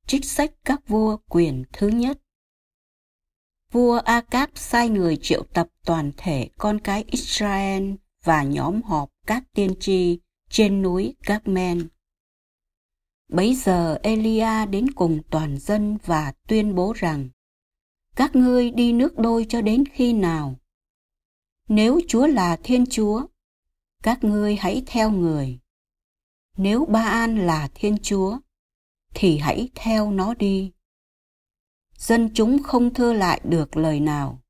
Trích sách các vua quyển thứ nhất. Vua A-cáp sai người triệu tập toàn thể con cái Israel và nhóm họp các tiên tri trên núi Carmel. Bấy giờ Elia đến cùng toàn dân và tuyên bố rằng: các ngươi đi nước đôi cho đến khi nào? Nếu Chúa là Thiên Chúa, các ngươi hãy theo người. Nếu Ba-an là Thiên Chúa, thì hãy theo nó đi. Dân chúng không thưa lại được lời nào.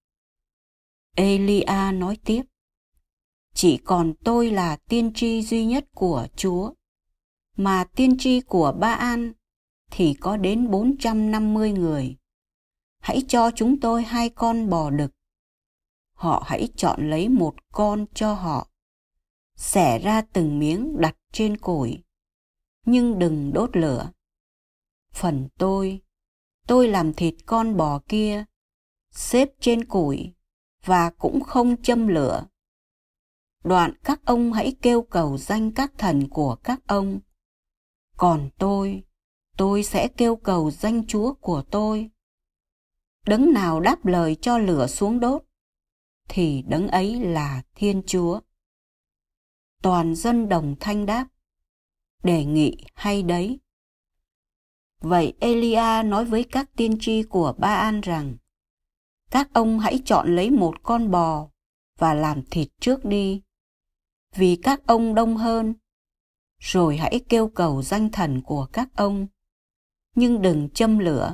Elia nói tiếp: chỉ còn tôi là tiên tri duy nhất của Chúa, mà tiên tri của Ba-an thì có đến 450 người. Hãy cho chúng tôi 2 con bò đực. Họ hãy chọn lấy 1 con cho họ, xẻ ra từng miếng đặt trên củi, nhưng đừng đốt lửa. Phần tôi làm thịt con bò kia, xếp trên củi và cũng không châm lửa. Đoạn các ông hãy kêu cầu danh các thần của các ông. Còn tôi sẽ kêu cầu danh Chúa của tôi. Đấng nào đáp lời cho lửa xuống đốt, thì đấng ấy là Thiên Chúa. Toàn dân đồng thanh đáp: đề nghị hay đấy. Vậy Elia nói với các tiên tri của Ba-an rằng: các ông hãy chọn lấy 1 con bò và làm thịt trước đi, vì các ông đông hơn, rồi hãy kêu cầu danh thần của các ông, nhưng đừng châm lửa.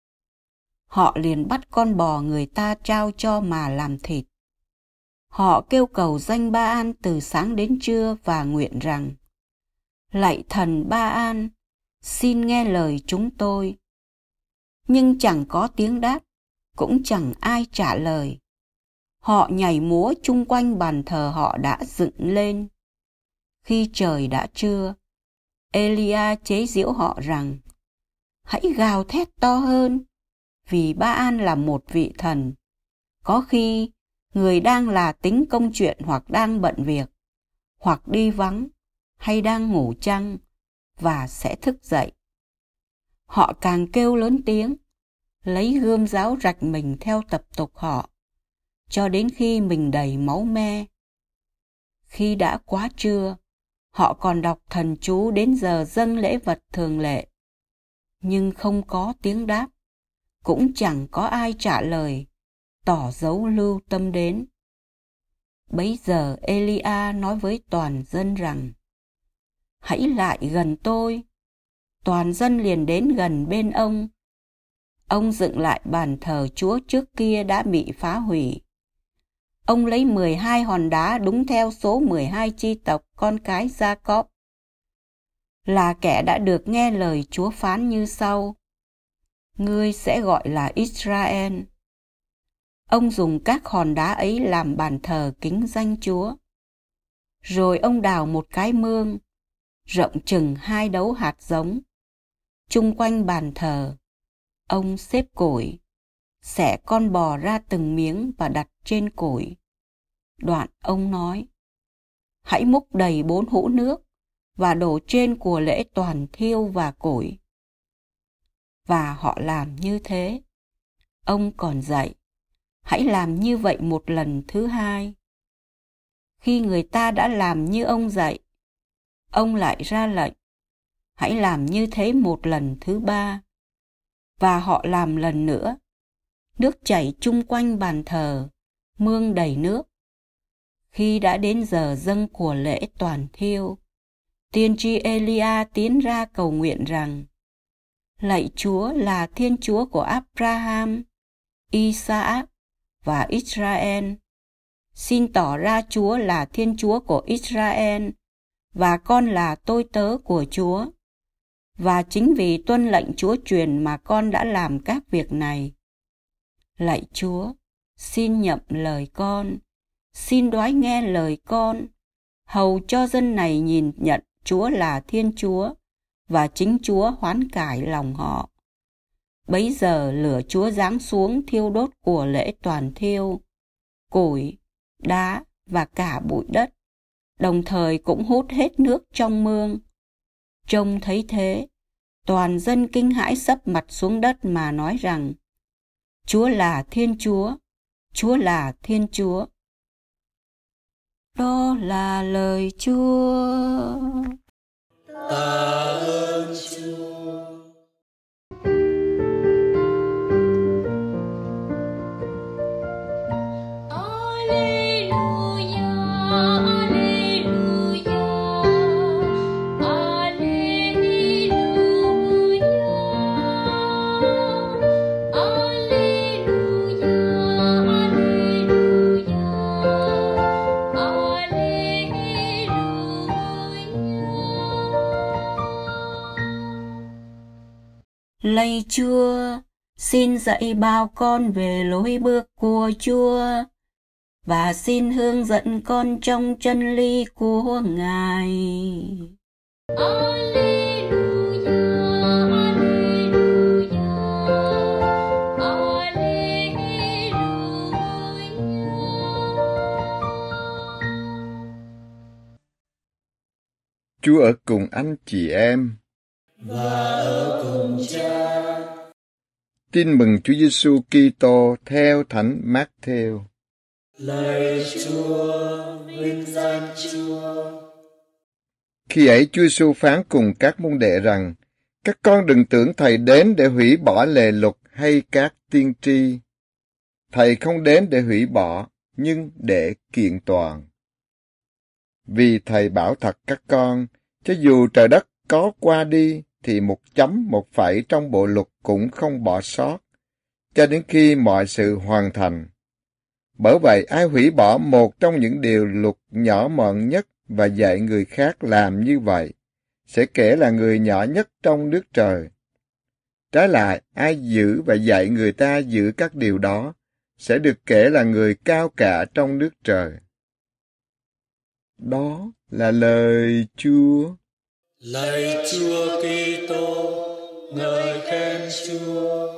Họ liền bắt con bò người ta trao cho mà làm thịt. Họ kêu cầu danh Ba-an từ sáng đến trưa và nguyện rằng: lạy thần Ba-an, xin nghe lời chúng tôi. Nhưng chẳng có tiếng đáp, cũng chẳng ai trả lời. Họ nhảy múa chung quanh bàn thờ họ đã dựng lên. Khi trời đã trưa, Elia chế giễu họ rằng: hãy gào thét to hơn, vì Ba-an là một vị thần. Có khi người đang là tính công chuyện, hoặc đang bận việc, hoặc đi vắng, hay đang ngủ chăng, và sẽ thức dậy. Họ càng kêu lớn tiếng, lấy gươm giáo rạch mình theo tập tục họ, cho đến khi mình đầy máu me. Khi đã quá trưa, họ còn đọc thần chú đến giờ dâng lễ vật thường lệ, nhưng không có tiếng đáp, cũng chẳng có ai trả lời, tỏ dấu lưu tâm đến. Bấy giờ Elia nói với toàn dân rằng: hãy lại gần tôi. Toàn dân liền đến gần bên ông. Ông dựng lại bàn thờ Chúa trước kia đã bị phá hủy. Ông lấy 12 hòn đá đúng theo số 12 chi tộc con cái Gia-cóp, là kẻ đã được nghe lời Chúa phán như sau: ngươi sẽ gọi là Israel. Ông dùng các hòn đá ấy làm bàn thờ kính danh Chúa. Rồi ông đào một cái mương, rộng chừng 2 đấu hạt giống. Chung quanh bàn thờ, ông xếp củi, xẻ con bò ra từng miếng và đặt trên củi. Đoạn ông nói: hãy múc đầy 4 hũ nước và đổ trên của lễ toàn thiêu và củi. Và họ làm như thế. Ông còn dạy: hãy làm như vậy một lần thứ 2. Khi người ta đã làm như ông dạy, ông lại ra lệnh: hãy làm như thế một lần thứ 3. Và họ làm lần nữa. Nước chảy chung quanh bàn thờ, mương đầy nước. Khi đã đến giờ dâng của lễ toàn thiêu, tiên tri Elia tiến ra cầu nguyện rằng: lạy Chúa là Thiên Chúa của Abraham, Isaac và Israel, xin tỏ ra Chúa là Thiên Chúa của Israel, và con là tôi tớ của Chúa. Và chính vì tuân lệnh Chúa truyền mà con đã làm các việc này. Lạy Chúa, xin nhậm lời con, xin đoái nghe lời con, hầu cho dân này nhìn nhận Chúa là Thiên Chúa, và chính Chúa hoán cải lòng họ. Bấy giờ lửa Chúa giáng xuống thiêu đốt của lễ toàn thiêu, củi, đá và cả bụi đất, đồng thời cũng hút hết nước trong mương. Trông thấy thế, Toàn dân kinh hãi sấp mặt xuống đất mà nói rằng: Chúa là Thiên Chúa, Chúa là Thiên Chúa. Đó là lời Chúa. Tạ ơn Chúa. Lạy Chúa, xin dạy bao con về lối bước của Chúa, và xin hướng dẫn con trong chân lý của Ngài. Alleluia, alleluia, alleluia. Chúa ở cùng anh chị em và ở cùng Cha. Tin mừng Chúa Giêsu Kitô theo Thánh Mát-thêu. Lạy Chúa, vinh danh Chúa. Khi ấy Chúa Giêsu phán cùng các môn đệ rằng: Các con đừng tưởng Thầy đến để hủy bỏ lề luật hay các tiên tri. Thầy không đến để hủy bỏ, nhưng để kiện toàn. Vì Thầy bảo thật các con, cho dù trời đất có qua đi, thì một chấm một phẩy trong bộ luật cũng không bỏ sót, cho đến khi mọi sự hoàn thành. Bởi vậy, ai hủy bỏ một trong những điều luật nhỏ mọn nhất và dạy người khác làm như vậy, sẽ kể là người nhỏ nhất trong nước trời. Trái lại, ai giữ và dạy người ta giữ các điều đó, sẽ được kể là người cao cả trong nước trời. Đó là lời Chúa. Lạy Chúa Kitô, ngợi khen Chúa.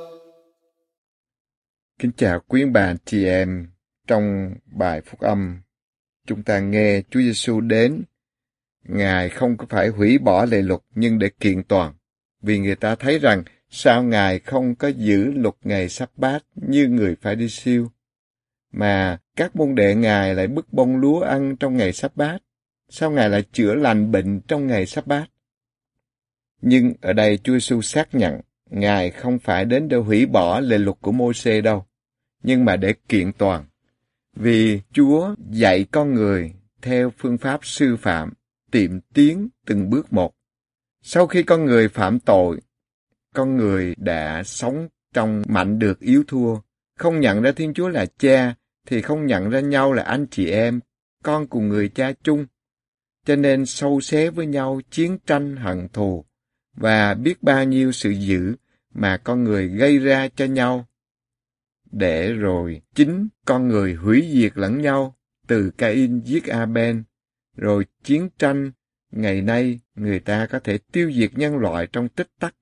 Kính chào quý bà chị em. Trong bài phúc âm, chúng ta nghe Chúa Giêsu đến. Ngài không có phải hủy bỏ lề luật nhưng để kiện toàn. Vì người ta thấy rằng sao Ngài không có giữ luật ngày Sa-bát như người phải đi siêu, mà các môn đệ Ngài lại bứt bông lúa ăn trong ngày Sa-bát. Sao Ngài lại chữa lành bệnh trong ngày Sa-bát? Nhưng ở đây Chúa Giêsu xác nhận Ngài không phải đến để hủy bỏ lề luật của Mô-sê đâu, nhưng mà để kiện toàn. Vì Chúa dạy con người theo phương pháp sư phạm, tiệm tiến từng bước một. Sau khi con người phạm tội, con người đã sống trong mạnh được yếu thua, không nhận ra Thiên Chúa là Cha, thì không nhận ra nhau là anh chị em, con cùng người cha chung. Cho nên sâu xé với nhau chiến tranh hận thù, và biết bao nhiêu sự dữ mà con người gây ra cho nhau, để rồi chính con người hủy diệt lẫn nhau, từ Cain giết Abel, rồi chiến tranh. Ngày nay người ta có thể tiêu diệt nhân loại trong tích tắc,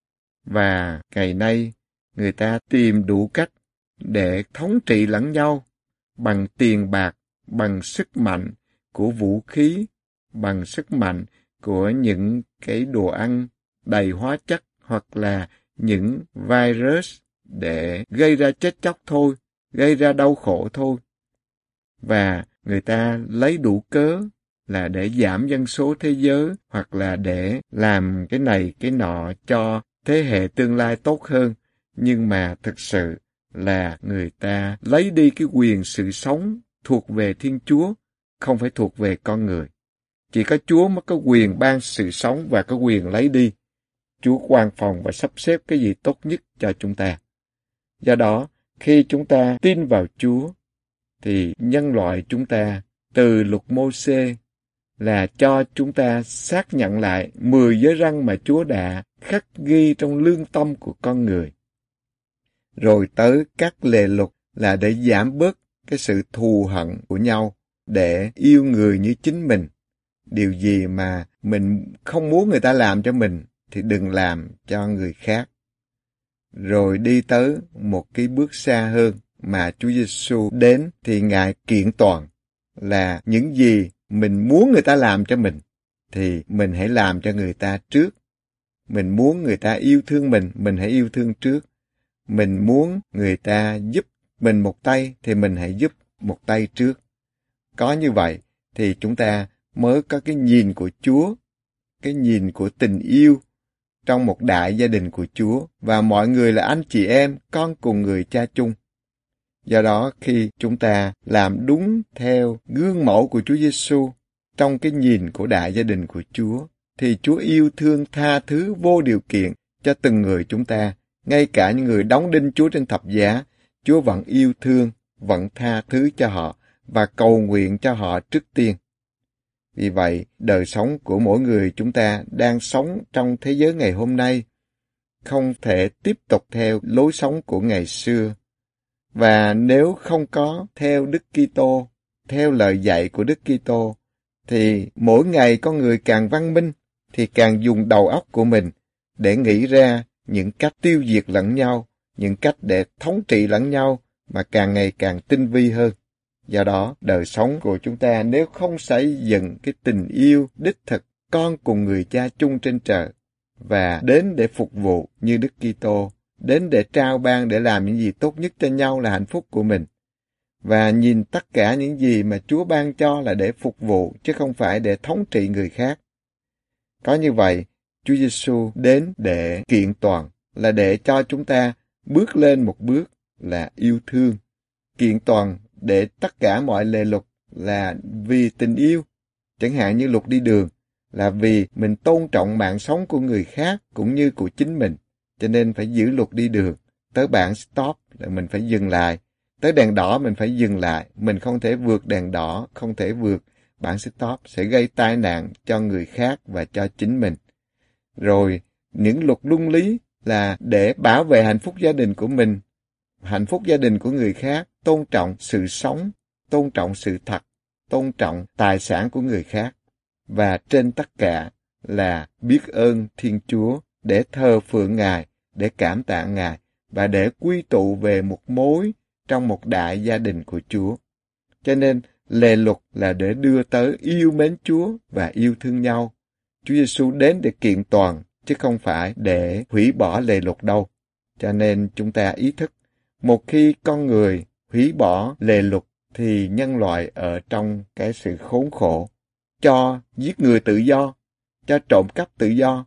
và ngày nay người ta tìm đủ cách để thống trị lẫn nhau bằng tiền bạc, bằng sức mạnh của vũ khí, bằng sức mạnh của những cái đồ ăn đầy hóa chất hoặc là những virus để gây ra chết chóc thôi, gây ra đau khổ thôi. Và người ta lấy đủ cớ là để giảm dân số thế giới hoặc là để làm cái này cái nọ cho thế hệ tương lai tốt hơn. Nhưng mà thực sự là người ta lấy đi cái quyền sự sống thuộc về Thiên Chúa, không phải thuộc về con người. Chỉ có Chúa mới có quyền ban sự sống và có quyền lấy đi. Chúa quan phòng và sắp xếp cái gì tốt nhất cho chúng ta. Do đó, khi chúng ta tin vào Chúa, thì nhân loại chúng ta từ luật Mô-sê là cho chúng ta xác nhận lại 10 giới răn mà Chúa đã khắc ghi trong lương tâm của con người. Rồi tới các lề luật là để giảm bớt cái sự thù hận của nhau, để yêu người như chính mình. Điều gì mà mình không muốn người ta làm cho mình thì đừng làm cho người khác. Rồi đi tới một cái bước xa hơn mà Chúa Giêsu đến thì Ngài kiện toàn, là những gì mình muốn người ta làm cho mình thì mình hãy làm cho người ta trước. Mình muốn người ta yêu thương mình hãy yêu thương trước. Mình muốn người ta giúp mình một tay thì mình hãy giúp một tay trước. Có như vậy thì chúng ta mới có cái nhìn của Chúa, cái nhìn của tình yêu trong một đại gia đình của Chúa, và mọi người là anh chị em, con cùng người cha chung. Do đó, khi chúng ta làm đúng theo gương mẫu của Chúa Giêsu trong cái nhìn của đại gia đình của Chúa, thì Chúa yêu thương tha thứ vô điều kiện cho từng người chúng ta. Ngay cả những người đóng đinh Chúa trên thập giá, Chúa vẫn yêu thương, vẫn tha thứ cho họ và cầu nguyện cho họ trước tiên. Vì vậy, đời sống của mỗi người chúng ta đang sống trong thế giới ngày hôm nay không thể tiếp tục theo lối sống của ngày xưa. Và nếu không có theo Đức Kitô, theo lời dạy của Đức Kitô, thì mỗi ngày con người càng văn minh thì càng dùng đầu óc của mình để nghĩ ra những cách tiêu diệt lẫn nhau, những cách để thống trị lẫn nhau mà càng ngày càng tinh vi hơn. Do đó, đời sống của chúng ta nếu không xây dựng cái tình yêu đích thực con cùng người cha chung trên trời và đến để phục vụ như Đức Kitô, đến để trao ban, để làm những gì tốt nhất cho nhau là hạnh phúc của mình. Và nhìn tất cả những gì mà Chúa ban cho là để phục vụ, chứ không phải để thống trị người khác. Có như vậy, Chúa Giêsu đến để kiện toàn, là để cho chúng ta bước lên một bước là yêu thương. Kiện toàn để tất cả mọi lề luật là vì tình yêu. Chẳng hạn như luật đi đường là vì mình tôn trọng mạng sống của người khác cũng như của chính mình. Cho nên phải giữ luật đi đường. Tới bảng stop là mình phải dừng lại. Tới đèn đỏ mình phải dừng lại. Mình không thể vượt đèn đỏ, không thể vượt bảng stop, sẽ gây tai nạn cho người khác và cho chính mình. Rồi những luật luân lý là để bảo vệ hạnh phúc gia đình của mình, hạnh phúc gia đình của người khác, tôn trọng sự sống, tôn trọng sự thật, tôn trọng tài sản của người khác. Và trên tất cả là biết ơn Thiên Chúa, để thờ phượng Ngài, để cảm tạ Ngài và để quy tụ về một mối trong một đại gia đình của Chúa. Cho nên lề luật là để đưa tới yêu mến Chúa và yêu thương nhau. Chúa Giêsu đến để kiện toàn, chứ không phải để hủy bỏ lề luật đâu. Cho nên chúng ta ý thức, một khi con người hủy bỏ lề luật thì nhân loại ở trong cái sự khốn khổ, cho giết người tự do, cho trộm cắp tự do,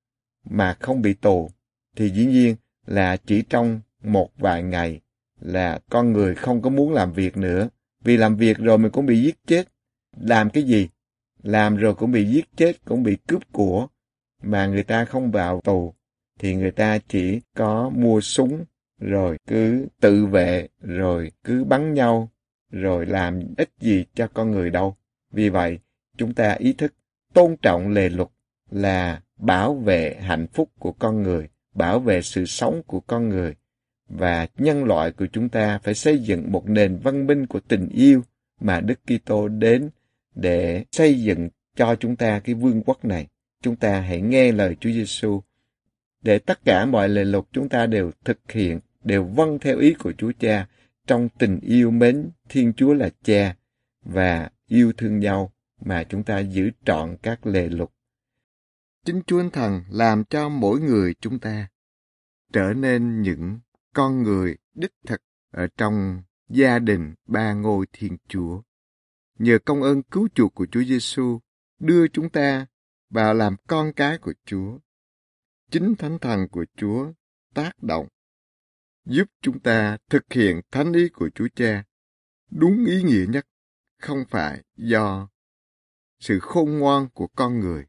mà không bị tù, thì dĩ nhiên là chỉ trong một vài ngày là con người không có muốn làm việc nữa. Vì làm việc rồi mình cũng bị giết chết. Làm cái gì? Làm rồi cũng bị giết chết, cũng bị cướp của. Mà người ta không vào tù, thì người ta chỉ có mua súng, rồi cứ tự vệ, rồi cứ bắn nhau, rồi làm ích gì cho con người đâu. Vì vậy, chúng ta ý thức tôn trọng lề luật là bảo vệ hạnh phúc của con người, bảo vệ sự sống của con người. Và nhân loại của chúng ta phải xây dựng một nền văn minh của tình yêu mà Đức Kitô đến để xây dựng cho chúng ta cái vương quốc này. Chúng ta hãy nghe lời Chúa Giêsu để tất cả mọi lề luật chúng ta đều thực hiện, đều vâng theo ý của Chúa Cha trong tình yêu mến Thiên Chúa là Cha và yêu thương nhau mà chúng ta giữ trọn các lề luật. Chính Chúa Thần làm cho mỗi người chúng ta trở nên những con người đích thực ở trong gia đình ba ngôi Thiên Chúa. Nhờ công ơn cứu chuộc của Chúa Giêsu đưa chúng ta vào làm con cái của Chúa. Chính Thánh Thần của Chúa tác động, giúp chúng ta thực hiện thánh ý của Chúa Cha đúng ý nghĩa nhất, không phải do sự khôn ngoan của con người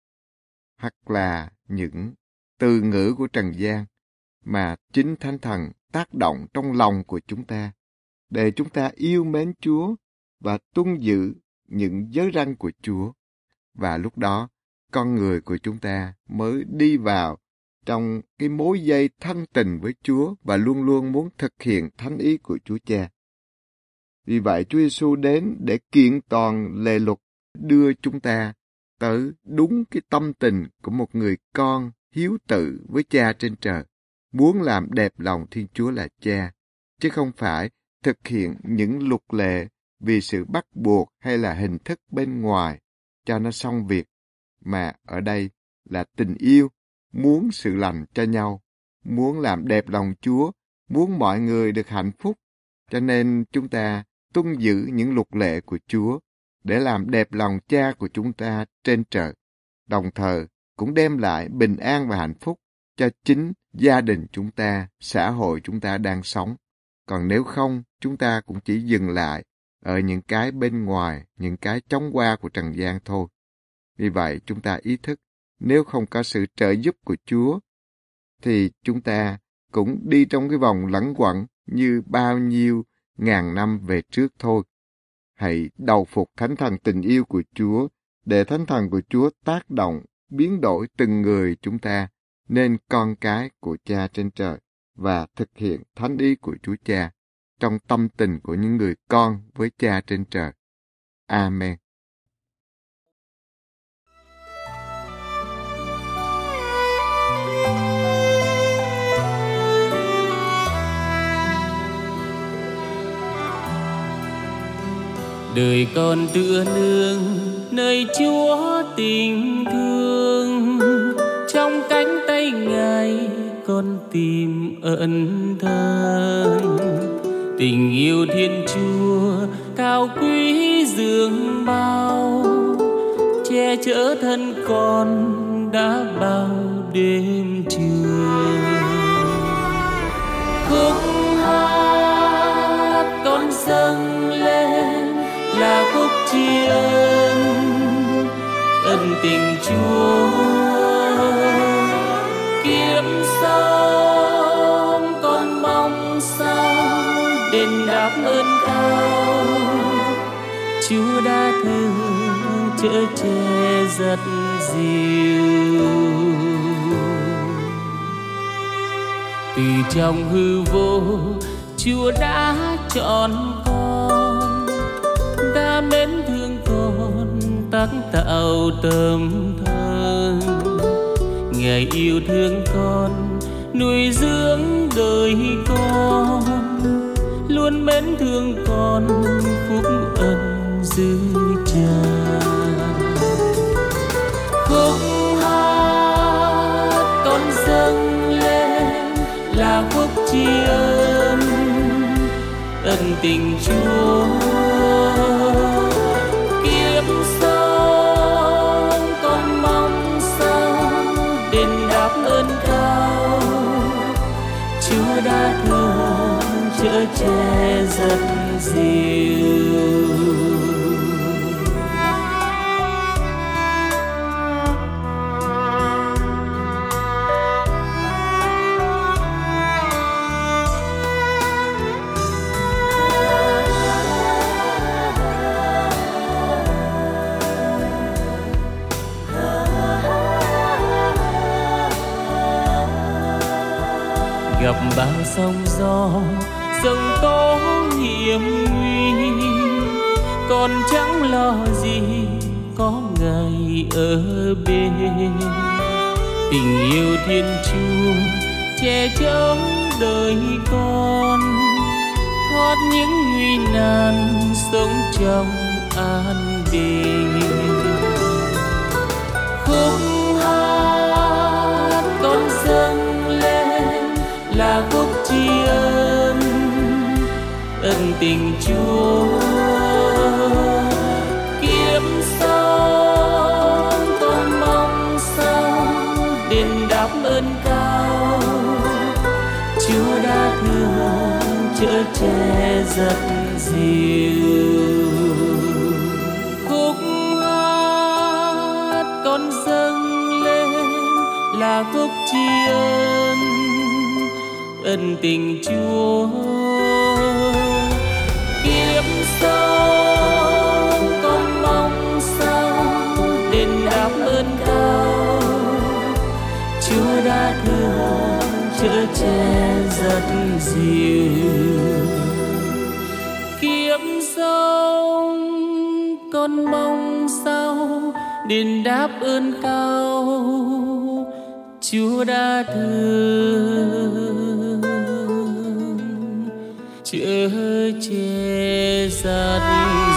hoặc là những từ ngữ của trần gian, mà chính Thánh Thần tác động trong lòng của chúng ta để chúng ta yêu mến Chúa và tuân giữ những giới răn của Chúa. Và lúc đó, con người của chúng ta mới đi vào trong cái mối dây thân tình với Chúa và luôn luôn muốn thực hiện thánh ý của Chúa Cha. Vì vậy, Chúa Giêsu đến để kiện toàn lề luật, đưa chúng ta tới đúng cái tâm tình của một người con hiếu tự với Cha trên trời, muốn làm đẹp lòng Thiên Chúa là Cha, chứ không phải thực hiện những luật lệ vì sự bắt buộc hay là hình thức bên ngoài cho nó xong việc, mà ở đây là tình yêu muốn sự lành cho nhau, muốn làm đẹp lòng Chúa, muốn mọi người được hạnh phúc. Cho nên chúng ta tuân giữ những luật lệ của Chúa để làm đẹp lòng Cha của chúng ta trên trời, đồng thời cũng đem lại bình an và hạnh phúc cho chính gia đình chúng ta, xã hội chúng ta đang sống. Còn nếu không, chúng ta cũng chỉ dừng lại ở những cái bên ngoài, những cái chóng qua của trần gian thôi. Vì vậy, chúng ta ý thức, nếu không có sự trợ giúp của Chúa, thì chúng ta cũng đi trong cái vòng lẩn quẩn như bao nhiêu ngàn năm về trước thôi. Hãy đầu phục Thánh Thần tình yêu của Chúa, để Thánh Thần của Chúa tác động, biến đổi từng người chúng ta nên con cái của Cha trên trời và thực hiện thánh ý của Chúa Cha trong tâm tình của những người con với Cha trên trời. Amen. Đời con tựa nương nơi Chúa tình thương, trong cánh tay Ngài con tìm ẩn thân. Tình yêu Thiên Chúa cao quý dường bao, che chở thân con đã bao đêm trường. Khúc hát con dâng lên là khúc tri ân, ân tình Chúa. Kiếp sống con mong sao đền đáp ơn cao, Chúa đã thương chở che rất dịu. Từ trong hư vô Chúa đã chọn con, đã mến thương con tác tạo tâm thân. Ngài yêu thương con, nuôi dưỡng đời con, luôn mến thương con, phúc ân dư tràn. Khúc hát con dâng lên là khúc tri ân, ân tình Chúa. Kiếp sống con mong sao đền đáp ơn cao, Chúa đã thương chở che rất dịu. Gặp bao sóng gió, dòng tố hiểm nguy, còn chẳng lo gì có Ngài ở bên. Tình yêu Thiên Chúa che chở đời con, thoát những nguy nan, sống trong an bình. Khúc hát con dâng lên là khúc tri ân, ân tình Chúa. Kiếp sống con mong sao đền đáp ơn cao, Chúa đã thương chở che rất dịu. Khúc hát con dâng lên là khúc tri ân, ân tình Chúa. Kiếp sống con mong sao đền đáp ơn cao, Chúa đã thương chở che rất dịu. Kiếp sống con mong sao đền đáp ơn cao, Chúa đã thương chở che rất